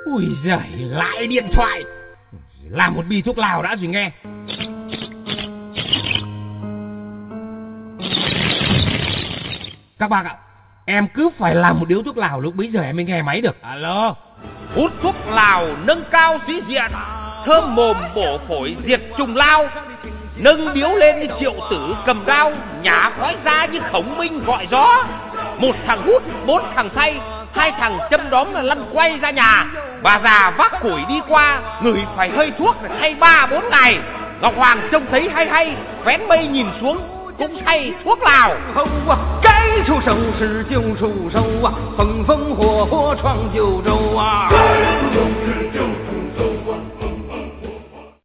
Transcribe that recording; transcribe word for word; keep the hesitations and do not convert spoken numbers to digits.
Ui giời, lại điện thoại. Làm một bi thuốc lào đã rồi nghe. Các bác ạ, em cứ phải làm một điếu thuốc lào lúc bấy giờ em mới nghe máy được. Alo. Hút thuốc lào nâng cao sĩ diện, thơm mồm bổ phổi diệt trùng lao. Nâng điếu lên như triệu tử cầm đao, nhả khói ra như khổng minh gọi gió. Một thằng hút, bốn thằng say, hai thằng châm đóm là lăn quay ra nhà. Bà già vác củi đi qua, người phải hơi thuốc thay ba bốn ngày. Ngọc Hoàng trông thấy hay hay, vén mây nhìn xuống cũng say thuốc lào. Hầu啊，该出手时就出手啊，风风火火闯九州啊。